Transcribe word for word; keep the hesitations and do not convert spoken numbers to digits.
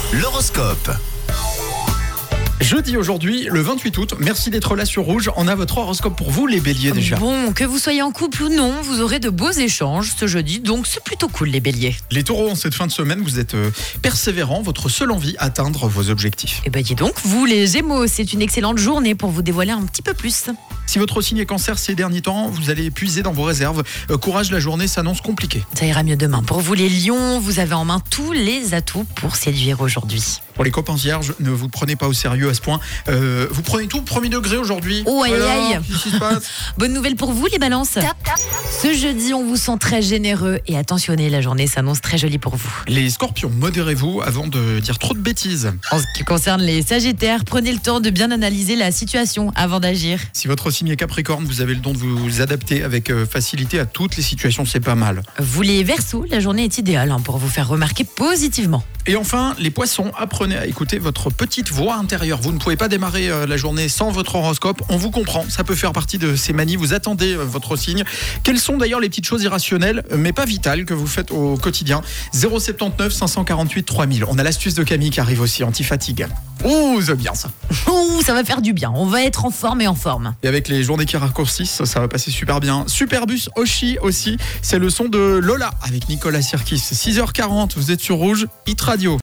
L'horoscope. Jeudi aujourd'hui, le vingt-huit août. Merci d'être là sur Rouge. On a votre horoscope pour vous, les béliers, déjà. Bon, que vous soyez en couple ou non, vous aurez de beaux échanges ce jeudi, donc c'est plutôt cool, les béliers. Les taureaux, en cette fin de semaine, vous êtes euh, persévérants. Votre seule envie, atteindre vos objectifs. Eh ben dis donc, vous les gémeaux, c'est une excellente journée pour vous dévoiler un petit peu plus. Si votre signe est cancer ces derniers temps, vous allez puiser dans vos réserves. Euh, courage, la journée s'annonce compliquée. Ça ira mieux demain. Pour vous les lions, vous avez en main tous les atouts pour séduire aujourd'hui. Pour les copains vierges, ne vous prenez pas au sérieux à ce point. Euh, vous prenez tout au premier degré aujourd'hui. Oh aïe Voilà, aïe. qu'est-ce qui se passe ? Bonne nouvelle pour vous les balances. Ce jeudi, on vous sent très généreux et attentionnés. La journée s'annonce très jolie pour vous. Les scorpions, modérez-vous avant de dire trop de bêtises. En ce qui concerne les sagittaires, prenez le temps de bien analyser la situation avant d'agir. Si votre signe est capricorne, vous avez le don de vous adapter avec euh, facilité à toutes les situations, c'est pas mal. Vous les verseaux, la journée est idéale hein, pour vous faire remarquer positivement. Et enfin, les poissons, apprenez à écouter votre petite voix intérieure. Vous ne pouvez pas démarrer euh, la journée sans votre horoscope. On vous comprend, ça peut faire partie de ces manies. Vous attendez euh, votre signe. Quelles sont d'ailleurs les petites choses irrationnelles, mais pas vitales, que vous faites au quotidien ? zéro sept neuf cinq cent quarante-huit trois mille. On a l'astuce de Camille qui arrive aussi, anti-fatigue. Ouh, c'est bien ça. Ouh, ça va faire du bien. On va être en forme et en forme. Et avec les journées qui raccourcissent, ça va passer super bien. Superbus Oshi aussi, c'est le son de Lola avec Nicolas Sirkis. six heures quarante, vous êtes sur Rouge, Hit Radio.